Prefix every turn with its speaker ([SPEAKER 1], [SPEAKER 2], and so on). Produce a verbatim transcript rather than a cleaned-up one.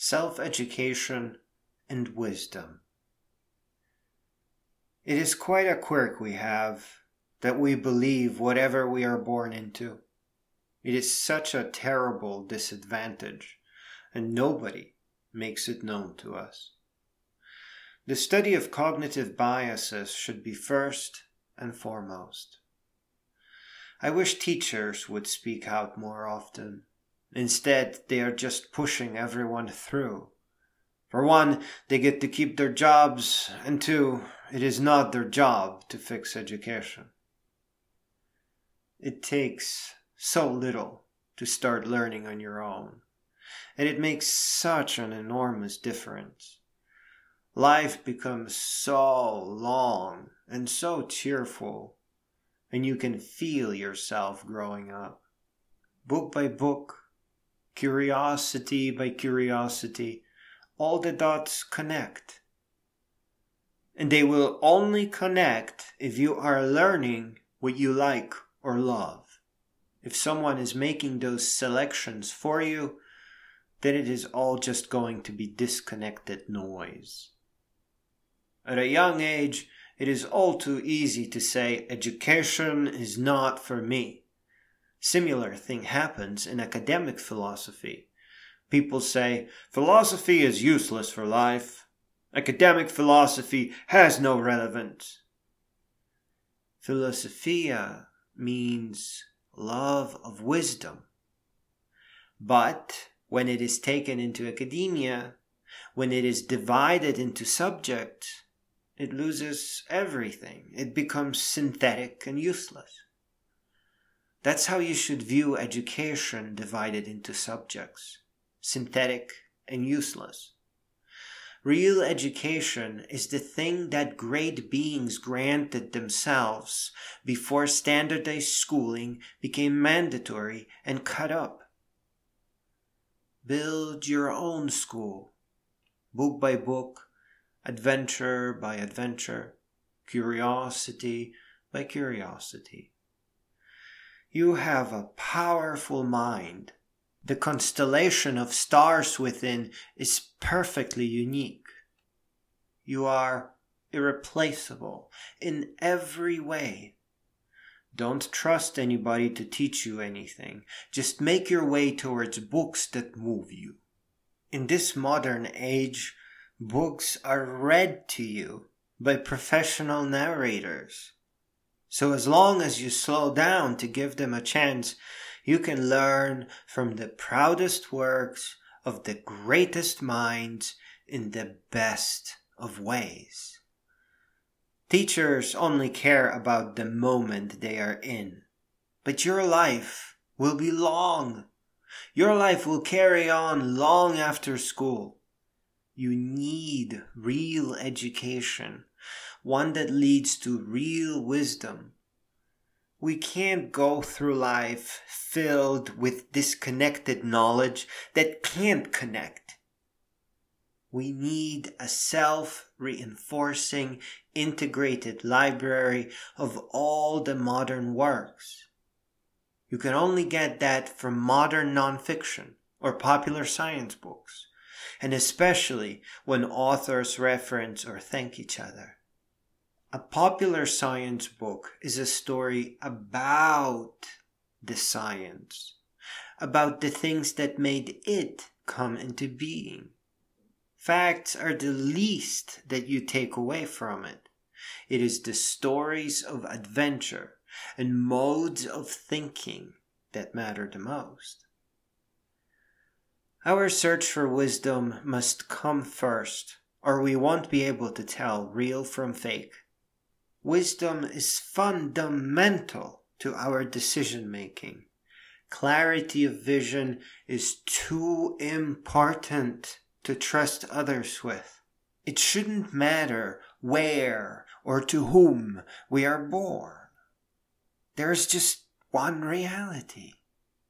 [SPEAKER 1] self-education, and wisdom. It is quite a quirk we have, that we believe whatever we are born into. It is such a terrible disadvantage, and nobody makes it known to us. The study of cognitive biases should be first and foremost. I wish teachers would speak out more often. Instead, they are just pushing everyone through. For one, they get to keep their jobs, and two, it is not their job to fix education. It takes so little to start learning on your own, and it makes such an enormous difference. Life becomes so long and so cheerful, and you can feel yourself growing up. Book by book, curiosity by curiosity, all the dots connect. And they will only connect if you are learning what you like or love. If someone is making those selections for you, then it is all just going to be disconnected noise. At a young age, it is all too easy to say education is not for me. Similar thing happens in academic philosophy. People say philosophy is useless for life. Academic philosophy has no relevance. Philosophia means love of wisdom. But when it is taken into academia, when it is divided into subjects, it loses everything. It becomes synthetic and useless. That's how you should view education divided into subjects, synthetic and useless. Real education is the thing that great beings granted themselves before standardized schooling became mandatory and cut up. Build your own school, book by book, adventure by adventure, curiosity by curiosity. You have a powerful mind. The constellation of stars within is perfectly unique. You are irreplaceable in every way. Don't trust anybody to teach you anything. Just make your way towards books that move you. In this modern age, books are read to you by professional narrators. So as long as you slow down to give them a chance, you can learn from the proudest works of the greatest minds in the best of ways. Teachers only care about the moment they are in, but your life will be long. Your life will carry on long after school. You need real education, one that leads to real wisdom. We can't go through life filled with disconnected knowledge that can't connect. We need a self-reinforcing, integrated library of all the modern works. You can only get that from modern nonfiction or popular science books, and especially when authors reference or thank each other. A popular science book is a story about the science, about the things that made it come into being. Facts are the least that you take away from it. It is the stories of adventure and modes of thinking that matter the most. Our search for wisdom must come first, or we won't be able to tell real from fake. Wisdom is fundamental to our decision-making. Clarity of vision is too important to trust others with. It shouldn't matter where or to whom we are born. There is just one reality.